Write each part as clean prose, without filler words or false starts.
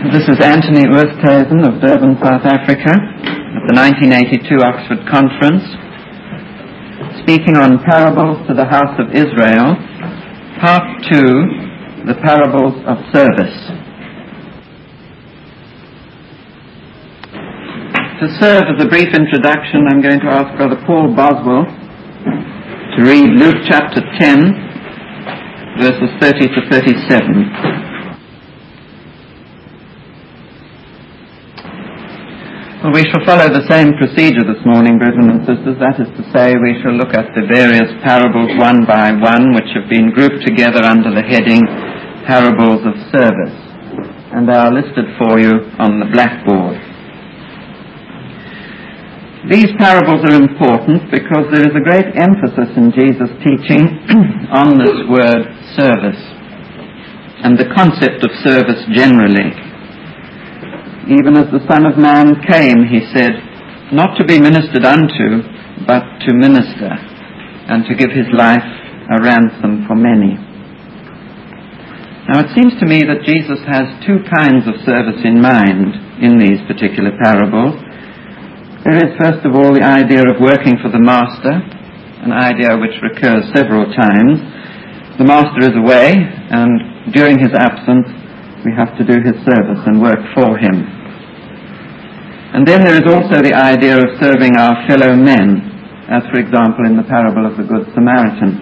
This is Anthony Oosthuizen of Durban, South Africa, at the 1982 Oxford Conference, speaking on Parables to the House of Israel, Part 2, the Parables of Service. To serve as a brief introduction, I'm going to ask Brother Paul Boswell to read Luke chapter 10, verses 30 to 37. Well, we shall follow the same procedure this morning, brethren and sisters. That is to say, we shall look at the various parables one by one, which have been grouped together under the heading Parables of Service. And they are listed for you on the blackboard. These parables are important because there is a great emphasis in Jesus' teaching on this word service and the concept of service generally. Even as the Son of Man came, he said, not to be ministered unto, but to minister, and to give his life a ransom for many. Now it seems to me that Jesus has two kinds of service in mind in these particular parables. There is, first of all, the idea of working for the master, an idea which recurs several times. The master is away, and during his absence, we have to do his service and work for him. And then there is also the idea of serving our fellow men, as for example in the parable of the Good Samaritan.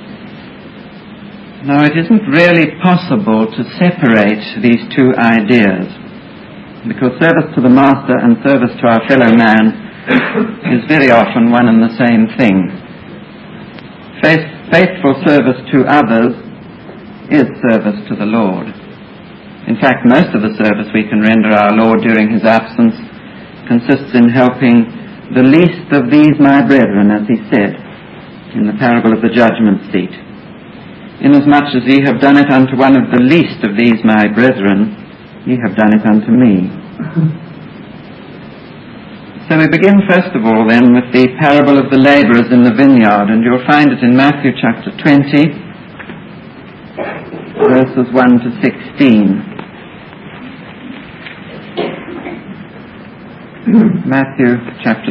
Now it isn't really possible to separate these two ideas, because service to the master and service to our fellow man is very often one and the same thing. Faithful service to others is service to the Lord. In fact, most of the service we can render our Lord during his absence consists in helping the least of these my brethren, as he said in the parable of the judgment seat. Inasmuch as ye have done it unto one of the least of these my brethren, ye have done it unto me. So we begin first of all then with the parable of the labourers in the vineyard, and you'll find it in Matthew chapter 20, verses 1 to 16. Matthew chapter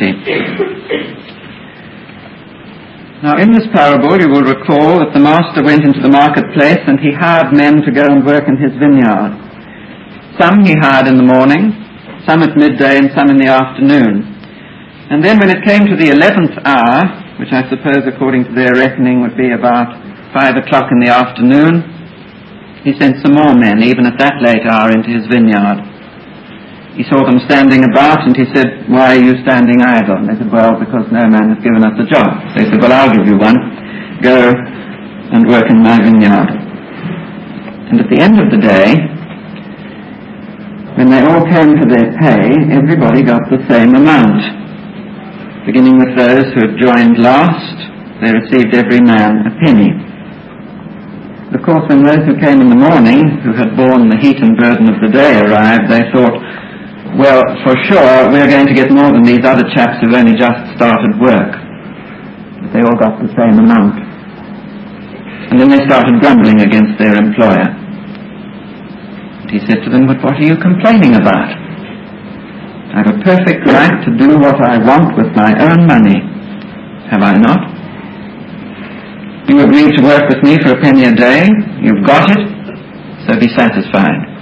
20. Now in this parable you will recall that the master went into the marketplace and he hired men to go and work in his vineyard. Some he hired in the morning, some at midday and some in the afternoon. And then when it came to the 11th hour, which I suppose according to their reckoning would be about 5 o'clock in the afternoon, he sent some more men, even at that late hour, into his vineyard. He saw them standing about and he said, why are you standing idle? And they said, well, because no man has given us a job. So he said, well, I'll give you one. Go and work in my vineyard. And at the end of the day, when they all came to their pay, everybody got the same amount. Beginning with those who had joined last, they received every man a penny. Of course, when those who came in the morning, who had borne the heat and burden of the day, arrived, they thought, well, for sure, we're going to get more than these other chaps who've only just started work. But they all got the same amount. And then they started grumbling against their employer. And he said to them, but what are you complaining about? I have a perfect right to do what I want with my own money. Have I not? You agreed to work with me for a penny a day. You've got it, so be satisfied.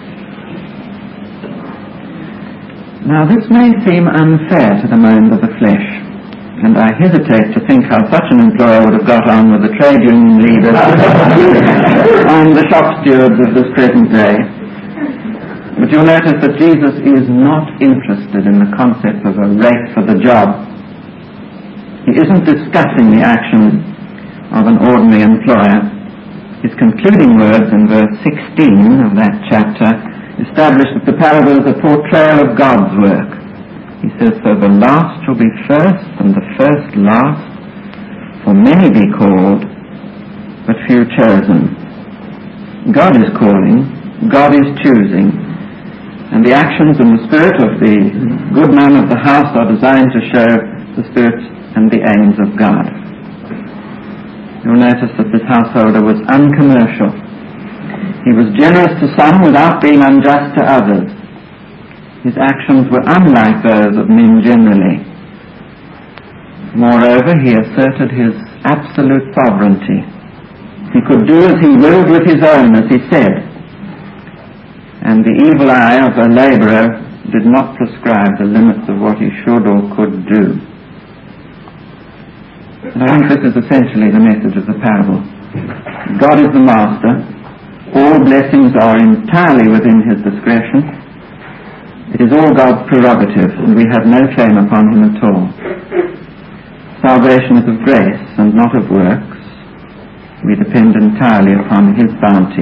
Now this may seem unfair to the mind of the flesh, and I hesitate to think how such an employer would have got on with the trade union leaders and the shop stewards of this present day. But you'll notice that Jesus is not interested in the concept of a rate for the job. He isn't discussing the actions of an ordinary employer. His concluding words in verse 16 of that chapter establish that the parable is a portrayal of God's work. He says, so the last shall be first and the first last, for many be called, but few chosen. God is calling, God is choosing, and the actions and the spirit of the good man of the house are designed to show the spirit and the aims of God. You'll notice that this householder was uncommercial. He was generous to some without being unjust to others. His actions were unlike those of men generally. Moreover, he asserted his absolute sovereignty. He could do as he willed with his own, as he said. And the evil eye of a labourer did not prescribe the limits of what he should or could do. And I think this is essentially the message of the parable. God is the master. All blessings are entirely within his discretion. It is all God's prerogative, and we have no claim upon him at all. Salvation is of grace and not of works. We depend entirely upon his bounty.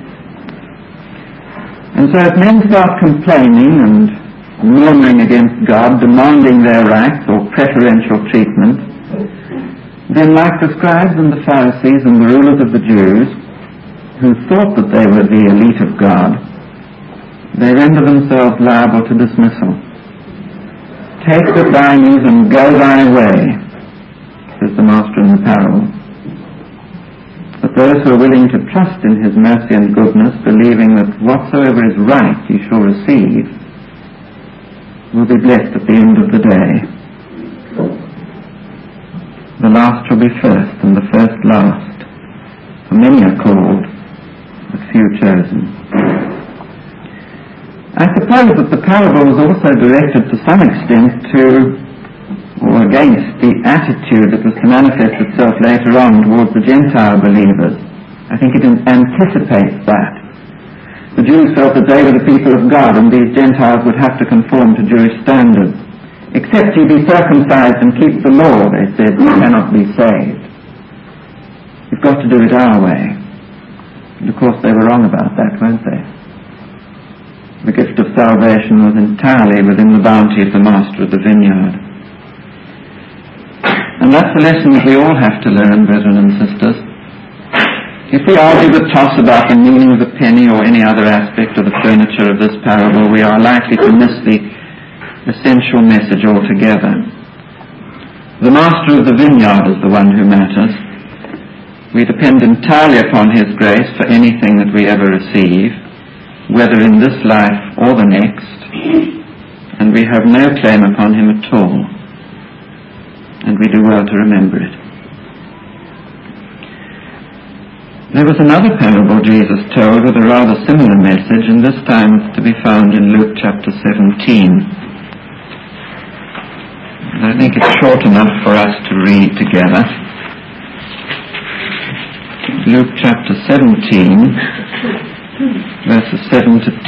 And so if men start complaining and murmuring against God, demanding their rights or preferential treatment, then like the scribes and the Pharisees and the rulers of the Jews, who thought that they were the elite of God, they render themselves liable to dismissal. Take the thine ease and go thy way, says the master in the parable. But those who are willing to trust in his mercy and goodness, believing that whatsoever is right he shall receive, will be blessed at the end of the day. The last shall be first, and the first last. For many are called, but few chosen. I suppose that the parable was also directed to some extent to, or against, the attitude that was to manifest itself later on towards the Gentile believers. I think it anticipates that. The Jews felt that they were the people of God, and these Gentiles would have to conform to Jewish standards. Except ye be circumcised and keep the law, they said, you cannot be saved. You've got to do it our way. And of course they were wrong about that, weren't they? The gift of salvation was entirely within the bounty of the master of the vineyard. And that's a lesson that we all have to learn, brethren and sisters. If we argue with toss about the meaning of a penny or any other aspect of the furniture of this parable, we are likely to miss the essential message altogether. The master of the vineyard is the one who matters. We depend entirely upon his grace for anything that we ever receive, whether in this life or the next, and we have no claim upon him at all, and we do well to remember it. There was another parable Jesus told with a rather similar message, and this time it's to be found in Luke chapter 17. I think it's short enough for us to read together. Luke chapter 17, verses 7 to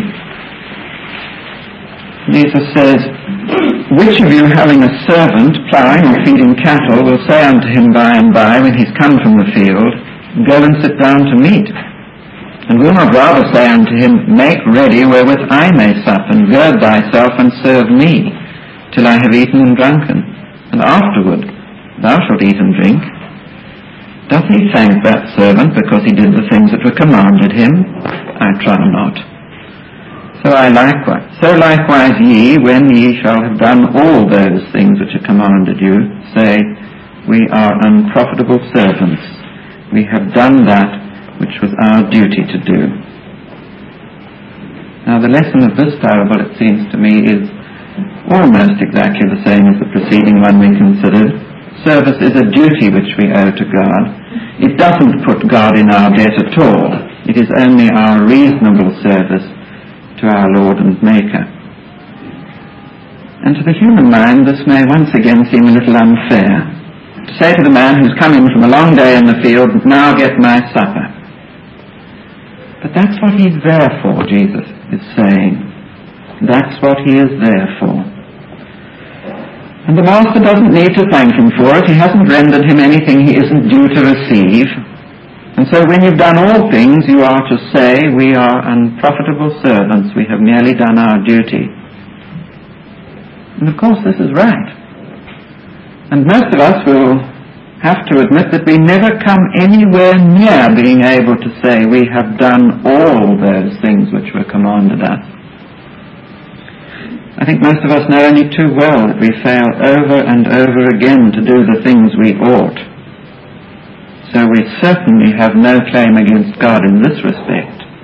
10. Jesus says, which of you having a servant ploughing or feeding cattle will say unto him by and by, when he's come from the field, go and sit down to meat? And will not rather say unto him, make ready wherewith I may sup, and gird thyself and serve me, till I have eaten and drunken, and afterward thou shalt eat and drink? Doth he thank that servant because he did the things that were commanded him? I trow not. So likewise ye, when ye shall have done all those things which are commanded you, say, we are unprofitable servants. We have done that which was our duty to do. Now the lesson of this parable, it seems to me, is almost exactly the same as the preceding one we considered. Service is a duty which we owe to God. It doesn't put God in our debt at all. It is only our reasonable service to our Lord and Maker. And to the human mind this may once again seem a little unfair. To say to the man who's come in from a long day in the field, now get my supper. But that's what he's there for, Jesus is saying. That's what he is there for. And the master doesn't need to thank him for it. He hasn't rendered him anything he isn't due to receive. And so when you've done all things, you are to say, we are unprofitable servants. We have merely done our duty. And of course this is right. And most of us will have to admit that we never come anywhere near being able to say we have done all those things which were commanded us. I think most of us know only too well that we fail over and over again to do the things we ought. So we certainly have no claim against God in this respect.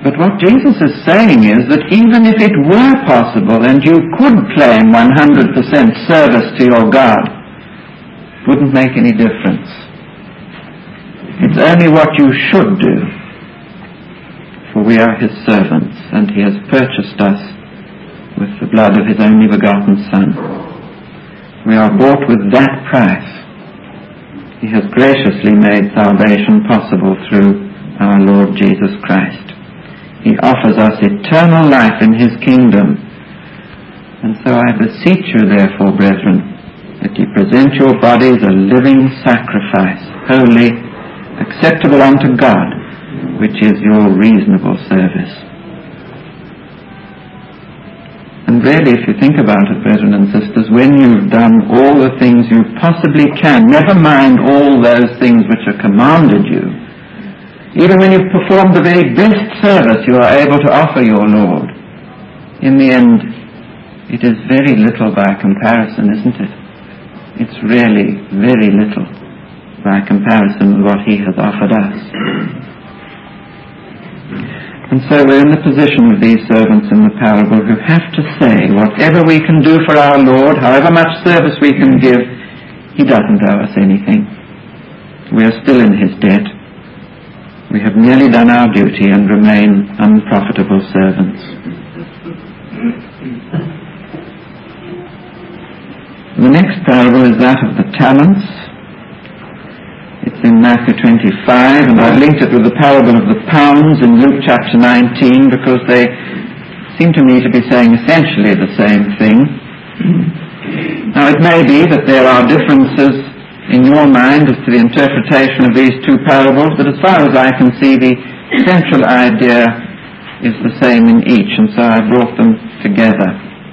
But what Jesus is saying is that even if it were possible and you could claim 100% service to your God, it wouldn't make any difference. It's only what you should do, for we are his servants, and he has purchased us with the blood of his only begotten Son. We are bought with that price. He has graciously made salvation possible through our Lord Jesus Christ. He offers us eternal life in his kingdom. And so I beseech you, therefore, brethren, that ye present your bodies a living sacrifice, holy, acceptable unto God, which is your reasonable service. And really, if you think about it, brethren and sisters, when you've done all the things you possibly can, never mind all those things which are commanded you, even when you've performed the very best service you are able to offer your Lord, in the end, it is very little by comparison, isn't it? It's really very little by comparison with what he has offered us. And so we're in the position of these servants in the parable who have to say, whatever we can do for our Lord, however much service we can give, he doesn't owe us anything. We are still in his debt. We have nearly done our duty and remain unprofitable servants. The next parable is that of the talents. It's in Matthew 25, and I've linked it with the parable of the pounds in Luke chapter 19 because they seem to me to be saying essentially the same thing. Now it may be that there are differences in your mind as to the interpretation of these two parables, but as far as I can see, the central idea is the same in each, and so I brought them together.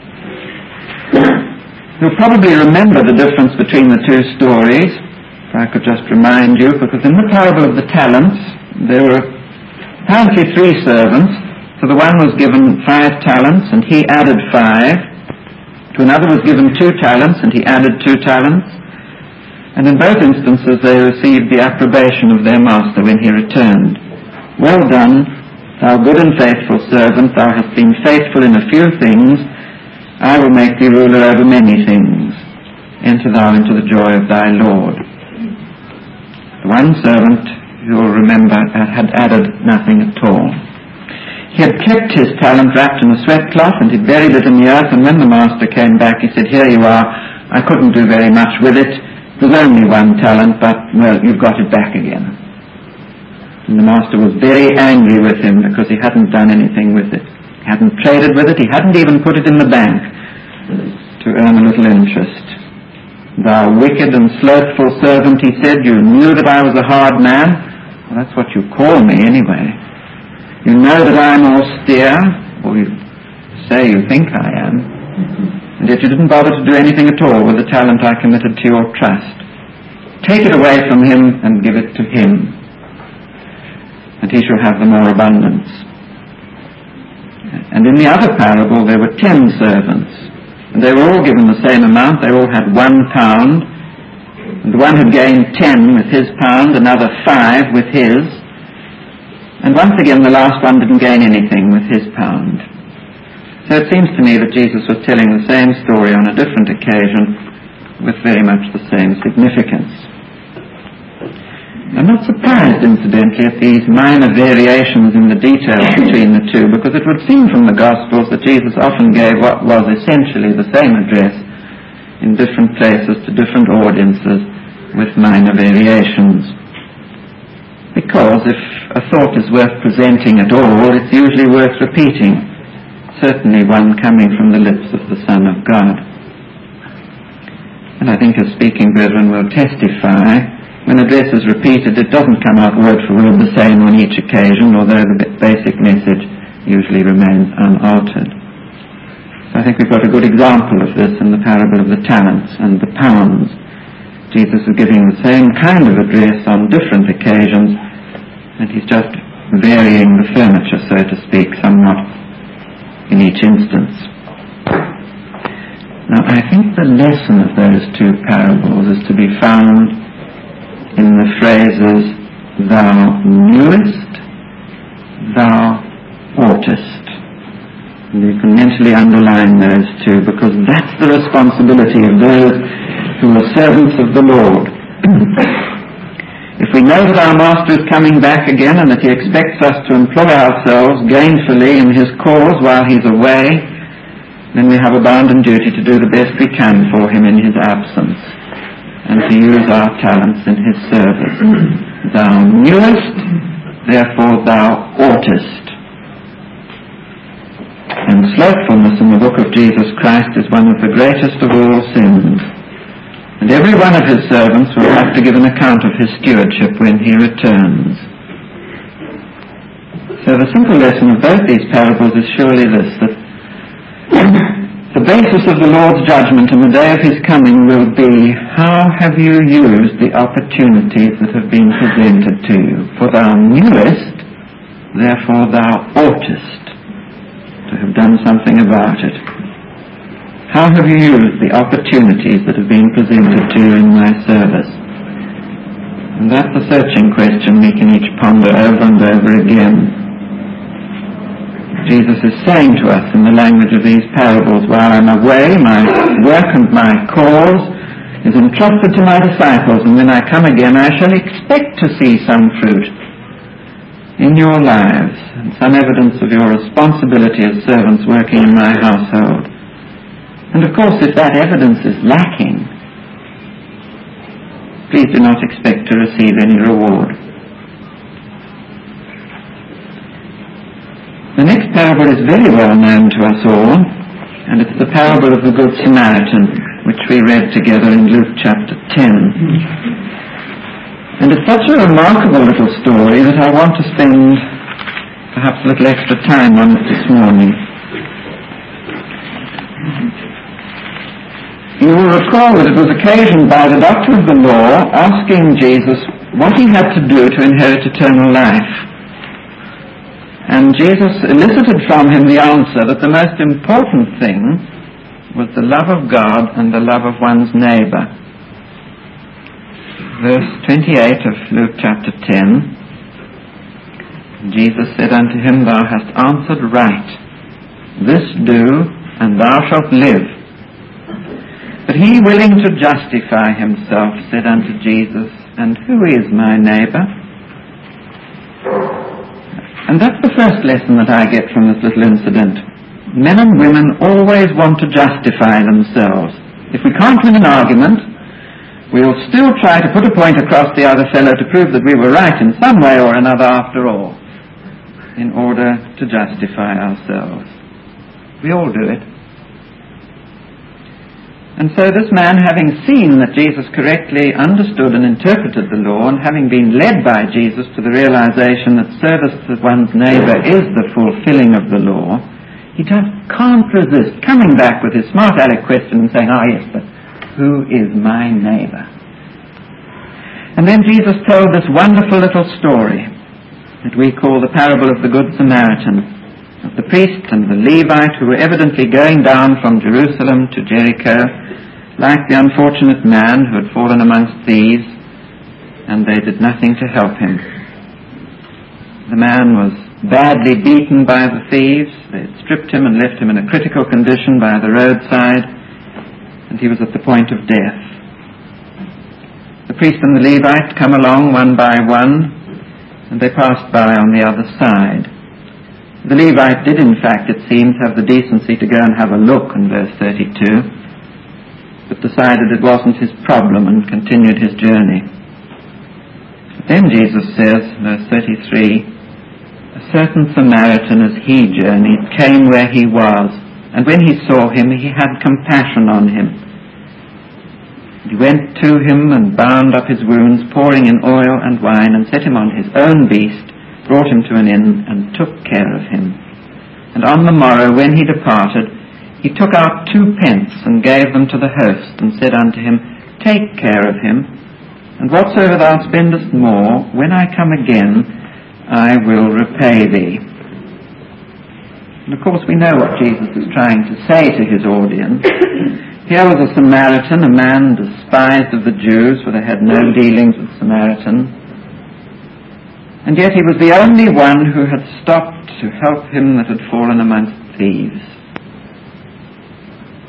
You'll probably remember the difference between the two stories, if I could just remind you, because in the parable of the talents, there were apparently 3 servants. So the one was given 5 talents, and he added 5. To another was given 2 talents, and he added 2 talents. And in both instances they received the approbation of their master when he returned. Well done, thou good and faithful servant, thou hast been faithful in a few things, I will make thee ruler over many things. Enter thou into the joy of thy Lord. The one servant, you'll remember, had added nothing at all. He had kept his talent wrapped in a sweat cloth, and he buried it in the earth, and when the master came back, he said, here you are, I couldn't do very much with it. There's only 1 talent, but, well, you've got it back again. And the master was very angry with him because he hadn't done anything with it. He hadn't traded with it. He hadn't even put it in the bank to earn a little interest. Thou wicked and slothful servant, he said, you knew that I was a hard man. Well, that's what you call me anyway. You know that I'm austere, or you say you think I am. And yet you didn't bother to do anything at all with the talent I committed to your trust. Take it away from him and give it to him, and he shall have the more abundance. And in the other parable there were 10 servants, and they were all given the same amount. They all had £1, and the one had gained 10 with his pound, another 5 with his, and once again the last one didn't gain anything with his pound. So it seems to me that Jesus was telling the same story on a different occasion with very much the same significance. I'm not surprised, incidentally, at these minor variations in the details between the two, because it would seem from the Gospels that Jesus often gave what was essentially the same address in different places to different audiences with minor variations. Because if a thought is worth presenting at all, it's usually worth repeating. Certainly one coming from the lips of the Son of God. And I think as speaking brethren will testify, when address is repeated, it doesn't come out word for word the same on each occasion, although the basic message usually remains unaltered. So I think we've got a good example of this in the parable of the talents and the pounds. Jesus is giving the same kind of address on different occasions, and he's just varying the furniture, so to speak, somewhat in each instance. Now, I think the lesson of those 2 parables is to be found in the phrases, thou knewest, thou You can mentally underline those two, because that's the responsibility of those who are servants of the Lord. If we know that our Master is coming back again and that he expects us to employ ourselves gainfully in his cause while he's away, then we have a bounden duty to do the best we can for him in his absence and to use our talents in his service. Thou knewest, therefore thou oughtest. And slothfulness in the book of Jesus Christ is one of the greatest of all sins. And every one of his servants will have to give an account of his stewardship when he returns. So the simple lesson of both these parables is surely this, that the basis of the Lord's judgment in the day of his coming will be, how have you used the opportunities that have been presented to you? For thou knewest, therefore thou oughtest to have done something about it. How have you used the opportunities that have been presented to you in my service? And that's the searching question we can each ponder over and over again. Jesus is saying to us in the language of these parables, while I'm away, my work and my cause is entrusted to my disciples, and when I come again I shall expect to see some fruit in your lives and some evidence of your responsibility as servants working in my household. And of course, if that evidence is lacking, please do not expect to receive any reward. The next parable is very well known to us all, and it's the parable of the Good Samaritan, which we read together in Luke chapter 10. And it's such a remarkable little story that I want to spend perhaps a little extra time on it this morning. You will recall that it was occasioned by the doctor of the law asking Jesus what he had to do to inherit eternal life. And Jesus elicited from him the answer that the most important thing was the love of God and the love of one's neighbor. Verse 28 of Luke chapter 10, Jesus said unto him, Thou hast answered right. This do, and thou shalt live. But he, willing to justify himself, said unto Jesus, And who is my neighbor? And that's the first lesson that I get from this little incident. Men and women always want to justify themselves. If we can't win an argument, we'll still try to put a point across the other fellow to prove that we were right in some way or another after all, in order to justify ourselves. We all do it. And so this man, having seen that Jesus correctly understood and interpreted the law, and having been led by Jesus to the realization that service to one's neighbor is the fulfilling of the law, he just can't resist coming back with his smart aleck question and saying, yes, but who is my neighbor? And then Jesus told this wonderful little story that we call the parable of the Good Samaritan, of the priest and the Levite who were evidently going down from Jerusalem to Jericho, like the unfortunate man who had fallen amongst thieves, and they did nothing to help him. The man was badly beaten by the thieves. They had stripped him and left him in a critical condition by the roadside, and he was at the point of death. The priest and the Levite come along one by one, and they passed by on the other side. The Levite did, in fact, it seems, have the decency to go and have a look in verse 32, but decided it wasn't his problem and continued his journey. But then Jesus says, verse 33, A certain Samaritan as he journeyed came where he was, and when he saw him, he had compassion on him. He went to him and bound up his wounds, pouring in oil and wine, and set him on his own beast, brought him to an inn, and took care of him. And on the morrow, when he departed, he took out 2 pence and gave them to the host, and said unto him, Take care of him, and whatsoever thou spendest more, when I come again, I will repay thee. And of course we know what Jesus is trying to say to his audience. Here was a Samaritan, a man despised of the Jews, for they had no dealings with Samaritans. And yet he was the only one who had stopped to help him that had fallen amongst thieves.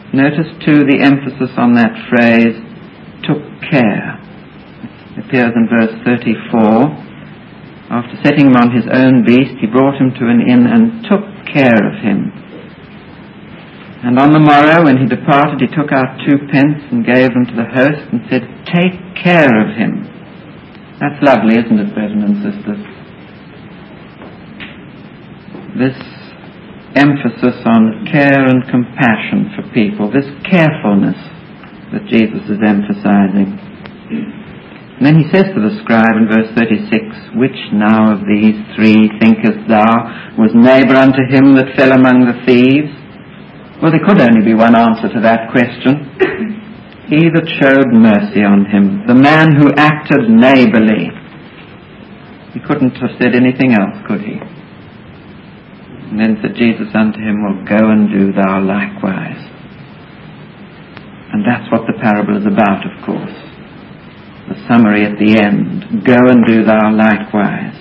Notice too the emphasis on that phrase, took care. It appears in verse 34. After setting him on his own beast, he brought him to an inn and took care of him. And on the morrow, when he departed, he took out 2 pence and gave them to the host and said, take care of him. That's lovely, isn't it, brethren and sisters? This emphasis on care and compassion for people, this carefulness that Jesus is emphasizing. And then he says to the scribe in verse 36, which now of these 3 thinkest thou was neighbour unto him that fell among the thieves? Well, there could only be one answer to that question. He that showed mercy on him, the man who acted neighbourly. He couldn't have said anything else, could he? And then said Jesus unto him, well, go and do thou likewise. And that's what the parable is about, of course. The summary at the end, go and do thou likewise.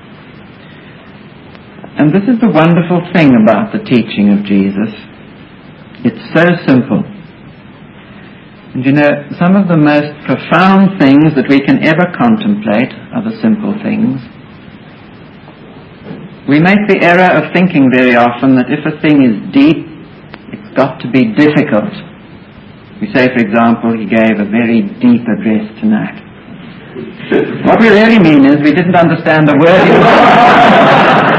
And this is the wonderful thing about the teaching of Jesus. It's so simple. And you know, some of the most profound things that we can ever contemplate are the simple things. We make the error of thinking very often that if a thing is deep, it's got to be difficult. We say, for example, he gave a very deep address tonight. What we really mean is we didn't understand a word he was saying.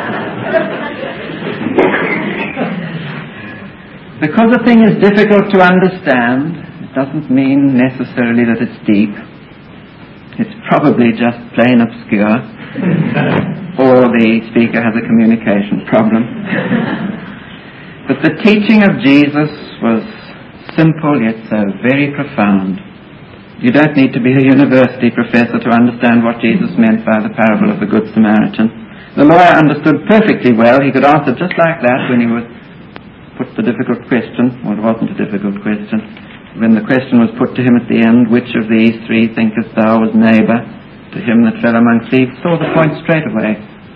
Because a thing is difficult to understand, it doesn't mean necessarily that it's deep. It's probably just plain obscure, or the speaker has a communication problem. But the teaching of Jesus was simple yet so very profound. You don't need to be a university professor to understand what Jesus meant by the parable of the Good Samaritan. The lawyer understood perfectly well. He could answer just like that when he was put the difficult question. Well, it wasn't a difficult question. When the question was put to him at the end, which of these 3 thinkest thou was neighbour to him that fell among thieves, saw the point straight away.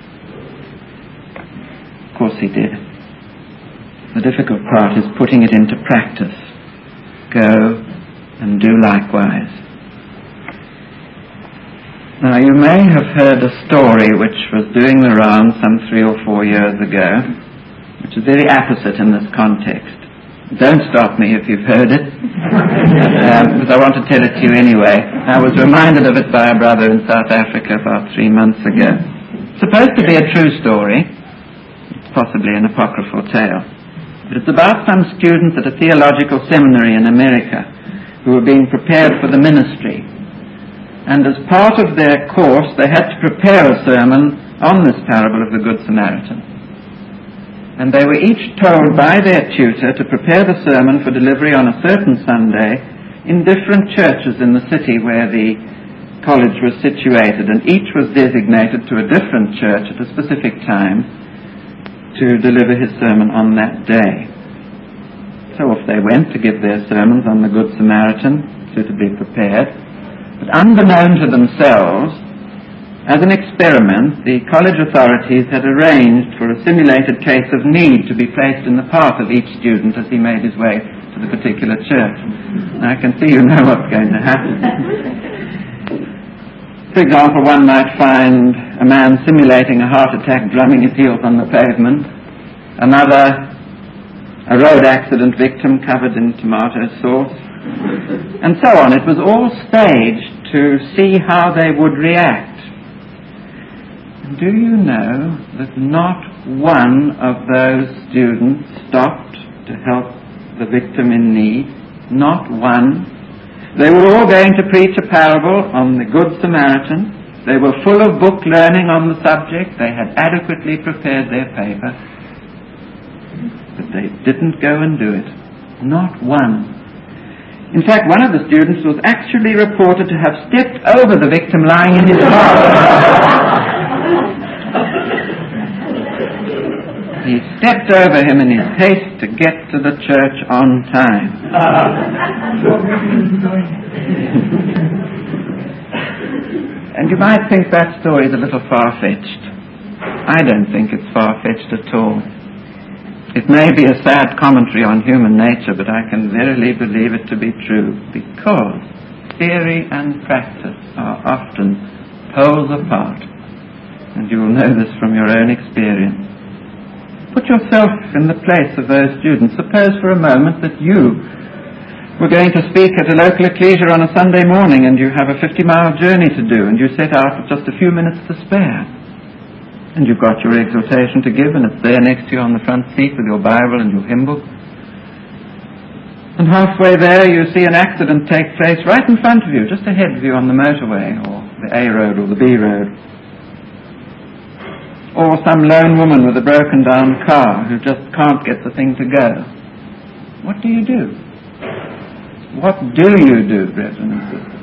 Of course he did. The difficult part is putting it into practice. Go and do likewise. Now, you may have heard a story which was doing the rounds some 3 or 4 years ago, which is very apposite in this context. Don't stop me if you've heard it, because I want to tell it to you anyway. I was reminded of it by a brother in South Africa about 3 months ago. It's supposed to be a true story. It's possibly an apocryphal tale. But it's about some students at a theological seminary in America who were being prepared for the ministry. And as part of their course, they had to prepare a sermon on this parable of the Good Samaritan. And they were each told by their tutor to prepare the sermon for delivery on a certain Sunday in different churches in the city where the college was situated, and each was designated to a different church at a specific time to deliver his sermon on that day. So off they went to give their sermons on the Good Samaritan, suitably prepared. But unbeknown to themselves, as an experiment, the college authorities had arranged for a simulated case of need to be placed in the path of each student as he made his way to the particular church. Now, I can see you know what's going to happen. For example, one might find a man simulating a heart attack drumming his heels on the pavement, another a road accident victim covered in tomato sauce, and so on. It was all staged to see how they would react. Do you know that not one of those students stopped to help the victim in need? Not one. They were all going to preach a parable on the Good Samaritan. They were full of book learning on the subject. They had adequately prepared their paper. But they didn't go and do it. Not one. In fact, one of the students was actually reported to have stepped over the victim lying in his car. He stepped over him in his haste to get to the church on time. And you might think that story is a little far-fetched. I don't think it's far-fetched at all. It may be a sad commentary on human nature, but I can verily believe it to be true, because theory and practice are often poles apart, and you will know this from your own experience. Put yourself in the place of those students. Suppose for a moment that you were going to speak at a local ecclesia on a Sunday morning, and you have a 50-mile journey to do, and you set out with just a few minutes to spare. And you've got your exhortation to give, and it's there next to you on the front seat with your Bible and your hymn book. And halfway there you see an accident take place right in front of you, just ahead of you on the motorway, or the A road or the B road. Or some lone woman with a broken down car who just can't get the thing to go. What do you do? What do you do, brethren and sisters?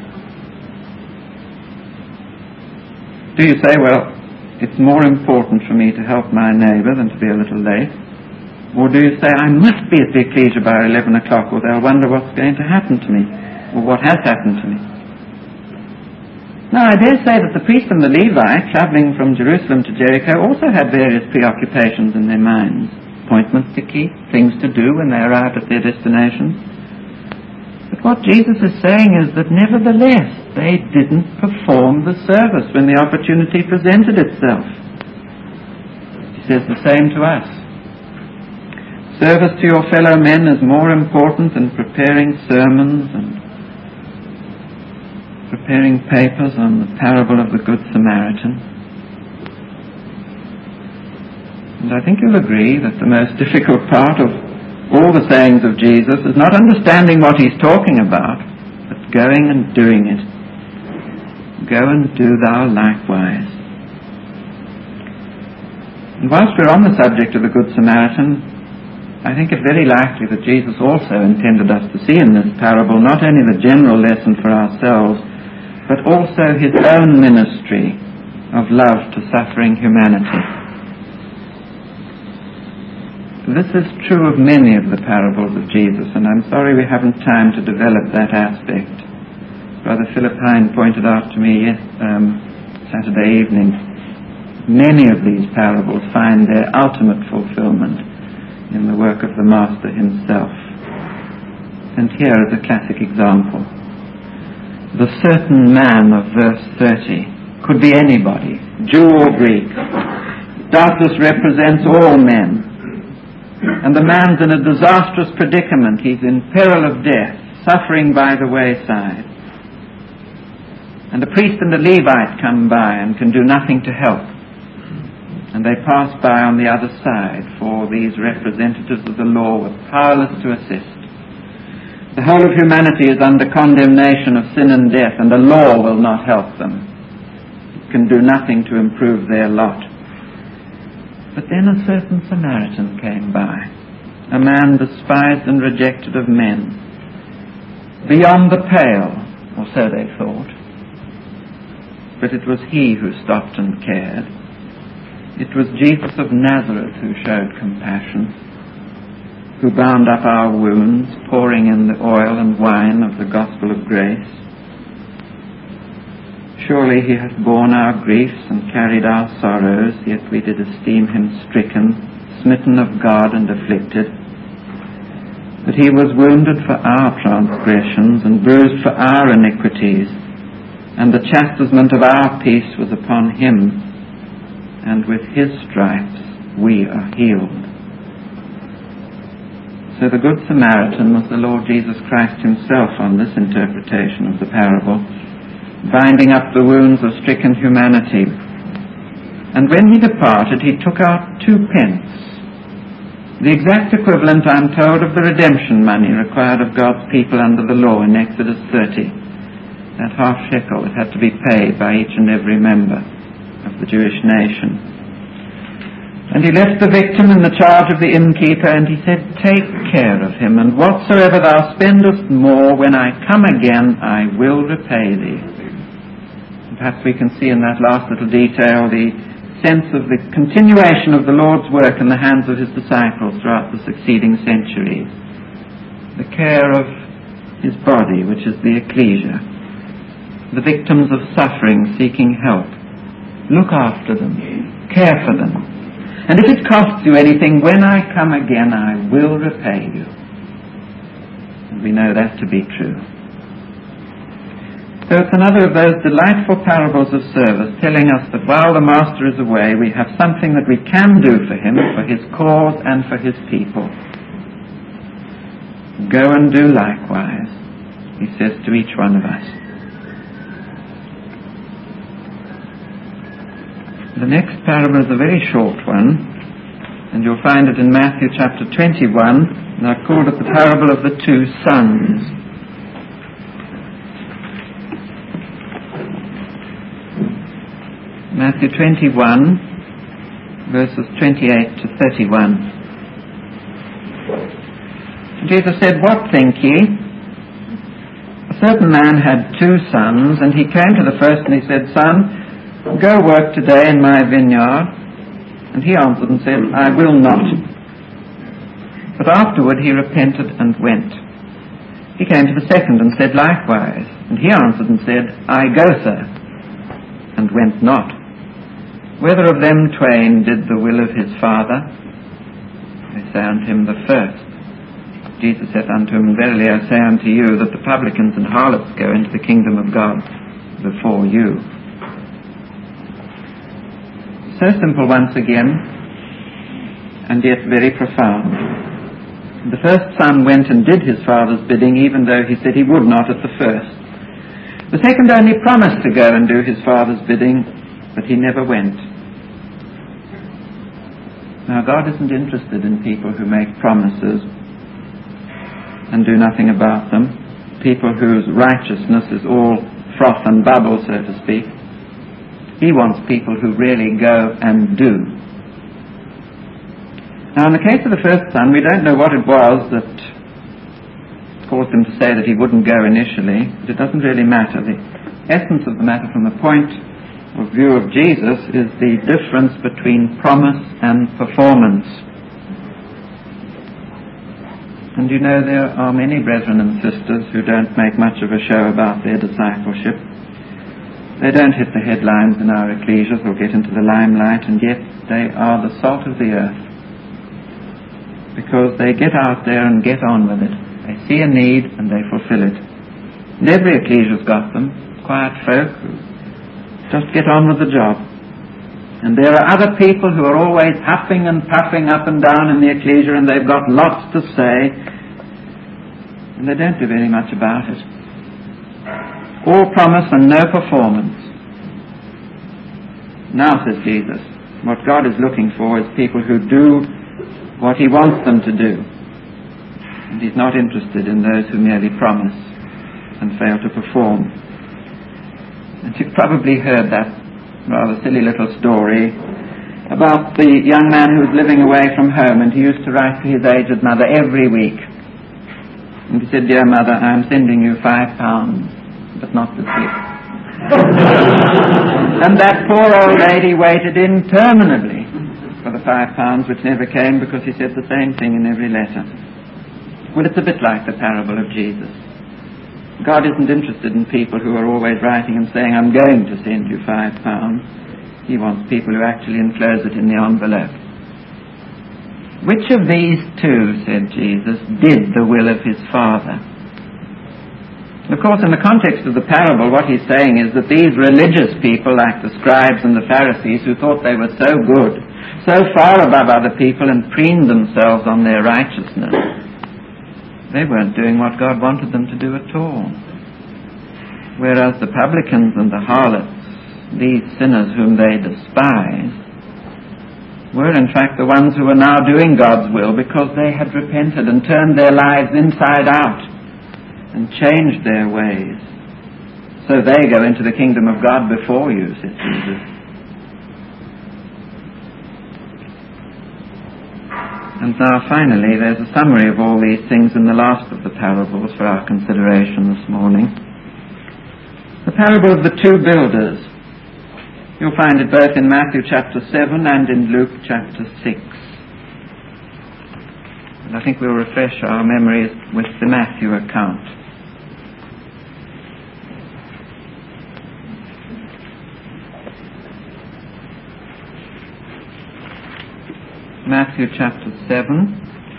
Do you say, well, it's more important for me to help my neighbour than to be a little late? Or do you say, I must be at the ecclesia by 11 o'clock, or they'll wonder what's going to happen to me, or what has happened to me? Now, I dare say that the priest and the Levite, travelling from Jerusalem to Jericho, also had various preoccupations in their minds. Appointments to keep, things to do when they arrived at their destination. But what Jesus is saying is that nevertheless, they didn't perform the service when the opportunity presented itself. He says the same to us. Service to your fellow men is more important than preparing sermons and preparing papers on the parable of the Good Samaritan. And I think you'll agree that the most difficult part of all the sayings of Jesus is not understanding what he's talking about, but going and doing it. Go and do thou likewise. And whilst we're on the subject of the Good Samaritan, I think it very likely that Jesus also intended us to see in this parable not only the general lesson for ourselves, but also his own ministry of love to suffering humanity. This is true of many of the parables of Jesus, and I'm sorry we haven't time to develop that aspect. Brother Philip Hine pointed out to me Saturday evening, many of these parables find their ultimate fulfillment in the work of the Master himself. And here is a classic example. The certain man of verse 30 could be anybody, Jew or Greek, doubtless represents all men. And the man's in a disastrous predicament. He's in peril of death, suffering by the wayside. And the priest and the Levite come by and can do nothing to help. And they pass by on the other side, for these representatives of the law were powerless to assist. The whole of humanity is under condemnation of sin and death, and the law will not help them. It can do nothing to improve their lot. But then a certain Samaritan came by, a man despised and rejected of men, beyond the pale, or so they thought. But it was he who stopped and cared. It was Jesus of Nazareth who showed compassion, who bound up our wounds, pouring in the oil and wine of the gospel of grace. Surely he hath borne our griefs and carried our sorrows, yet we did esteem him stricken, smitten of God and afflicted. But he was wounded for our transgressions and bruised for our iniquities, and the chastisement of our peace was upon him, and with his stripes we are healed. So the Good Samaritan was the Lord Jesus Christ himself on this interpretation of the parable, binding up the wounds of stricken humanity. And when he departed, he took out 2 pence, the exact equivalent, I'm told, of the redemption money required of God's people under the law in Exodus 30, that half shekel that had to be paid by each and every member of the Jewish nation. And he left the victim in the charge of the innkeeper, and he said, take care of him, and whatsoever thou spendest more, when I come again, I will repay thee. And perhaps we can see in that last little detail the sense of the continuation of the Lord's work in the hands of his disciples throughout the succeeding centuries. The care of his body, which is the ecclesia. The victims of suffering seeking help. Look after them. Care for them. And if it costs you anything, when I come again, I will repay you. And we know that to be true. So it's another of those delightful parables of service, telling us that while the Master is away, we have something that we can do for him, for his cause and for his people. Go and do likewise, he says to each one of us. The next parable is a very short one, and you'll find it in Matthew chapter 21, and I've called it the parable of the two sons. Matthew 21, verses 28 to 31. Jesus said, "What think ye? A certain man had 2 sons, and he came to the first and he said, Son, go work today in my vineyard. And he answered and said, I will not. But afterward he repented and went. He came to the second and said likewise. And he answered and said, I go, sir, and went not. Whether of them twain did the will of his father? They say unto him, the first. Jesus said unto him, Verily I say unto you, that the publicans and harlots go into the kingdom of God before you. So simple once again, and yet very profound. The first son went and did his father's bidding, even though he said he would not at the first. The second only promised to go and do his father's bidding, but he never went. Now, God isn't interested in people who make promises and do nothing about them, people whose righteousness is all froth and bubble, so to speak. He wants people who really go and do. Now, in the case of the first son, we don't know what it was that caused him to say that he wouldn't go initially, but it doesn't really matter. The essence of the matter from the point of view of Jesus is the difference between promise and performance. And you know, there are many brethren and sisters who don't make much of a show about their discipleship. They don't hit the headlines in our ecclesias or get into the limelight, and yet they are the salt of the earth, because they get out there and get on with it. They see a need and they fulfill it. And every ecclesia's got them, quiet folk who just get on with the job. And there are other people who are always huffing and puffing up and down in the ecclesia, and they've got lots to say, and they don't do very much about it. All promise and no performance. Now, says Jesus, what God is looking for is people who do what he wants them to do. And he's not interested in those who merely promise and fail to perform. And you've probably heard that rather silly little story about the young man who was living away from home, and he used to write to his aged mother every week. And he said, Dear mother, I'm sending you £5, but not this week. And that poor old lady waited interminably for the £5, which never came, because he said the same thing in every letter. Well, it's a bit like the parable of Jesus. God isn't interested in people who are always writing and saying, I'm going to send you £5. He wants people who actually enclose it in the envelope. Which of these two, said Jesus, did the will of his Father? Of course, in the context of the parable, what he's saying is that these religious people, like the scribes and the Pharisees, who thought they were so good, so far above other people, and preened themselves on their righteousness, they weren't doing what God wanted them to do at all. Whereas the publicans and the harlots, these sinners whom they despised, were in fact the ones who were now doing God's will, because they had repented and turned their lives inside out and changed their ways. So they go into the kingdom of God before you, said Jesus. And now finally, there's a summary of all these things in the last of the parables for our consideration this morning. The parable of the two builders. You'll find it both in Matthew chapter 7 and in Luke chapter 6. And I think we'll refresh our memories with the Matthew account. Matthew chapter 7.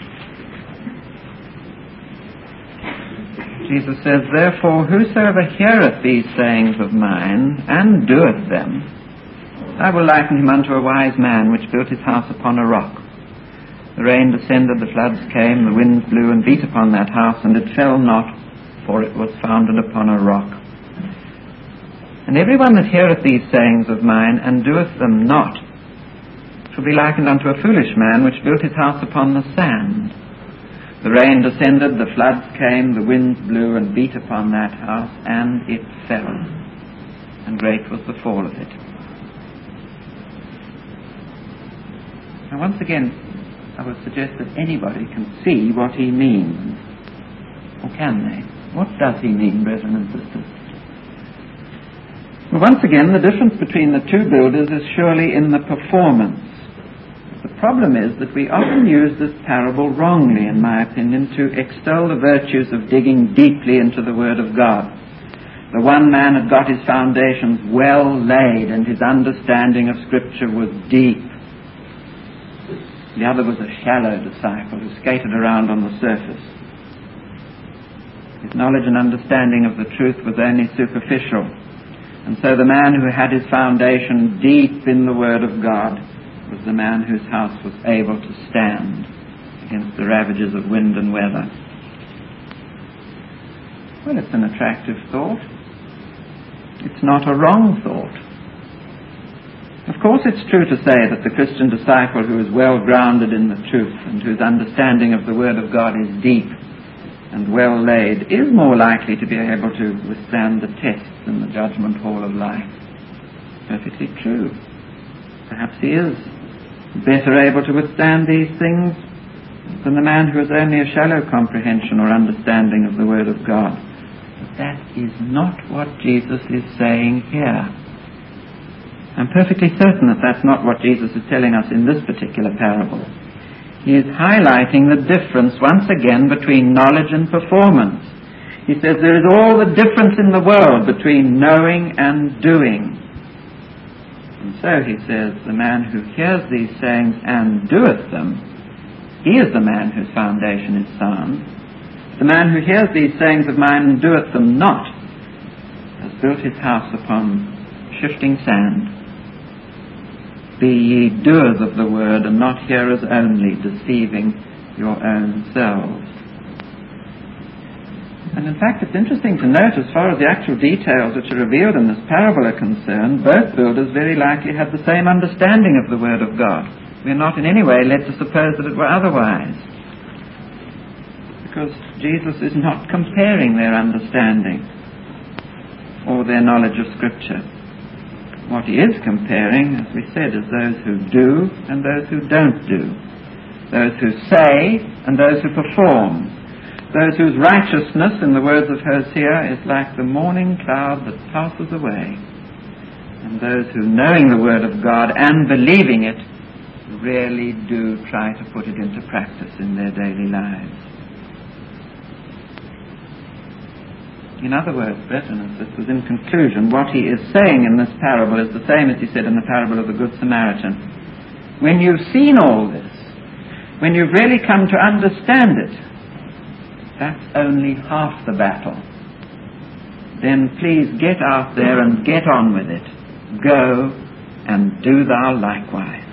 Jesus says, "Therefore whosoever heareth these sayings of mine, and doeth them, I will liken him unto a wise man which built his house upon a rock. The rain descended, the floods came, the winds blew and beat upon that house, and it fell not, for it was founded upon a rock. And every one that heareth these sayings of mine, and doeth them not, shall be likened unto a foolish man which built his house upon the sand. The rain descended, the floods came, the winds blew and beat upon that house, and it fell, and great was the fall of it." Now once again, I would suggest that anybody can see what he means. Or can they? What does he mean, brethren and sisters? Well, once again, the difference between the two builders is surely in the performance. The problem is that we often use this parable wrongly, in my opinion, to extol the virtues of digging deeply into the Word of God. The one man had got his foundations well laid, and his understanding of Scripture was deep. The other was a shallow disciple who skated around on the surface. His knowledge and understanding of the truth was only superficial. And so the man who had his foundation deep in the Word of God was the man whose house was able to stand against the ravages of wind and weather. Well, it's an attractive thought. It's not a wrong thought. Of course, it's true to say that the Christian disciple who is well grounded in the truth and whose understanding of the Word of God is deep and well laid is more likely to be able to withstand the tests in the judgment hall of life. Perfectly true. Perhaps he is better able to withstand these things than the man who has only a shallow comprehension or understanding of the Word of God. But that is not what Jesus is saying here. I'm perfectly certain that that's not what Jesus is telling us in this particular parable. He is highlighting the difference once again between knowledge and performance. He says there is all the difference in the world between knowing and doing. And so he says the man who hears these sayings and doeth them, he is the man whose foundation is sound. The man who hears these sayings of mine and doeth them not has built his house upon shifting sand. Be ye doers of the word, and not hearers only, deceiving your own selves. And in fact, it's interesting to note, as far as the actual details which are revealed in this parable are concerned, both builders very likely had the same understanding of the Word of God. We are not in any way led to suppose that it were otherwise, because Jesus is not comparing their understanding or their knowledge of Scripture. What he is comparing, as we said, is those who do and those who don't do. Those who say and those who perform. Those whose righteousness, in the words of Hosea, is like the morning cloud that passes away. And those who, knowing the Word of God and believing it, really do try to put it into practice in their daily lives. In other words, brethren and sisters, in conclusion, what he is saying in this parable is the same as he said in the parable of the Good Samaritan. When you've seen all this, when you've really come to understand it, that's only half the battle. Then please get out there and get on with it. Go and do thou likewise.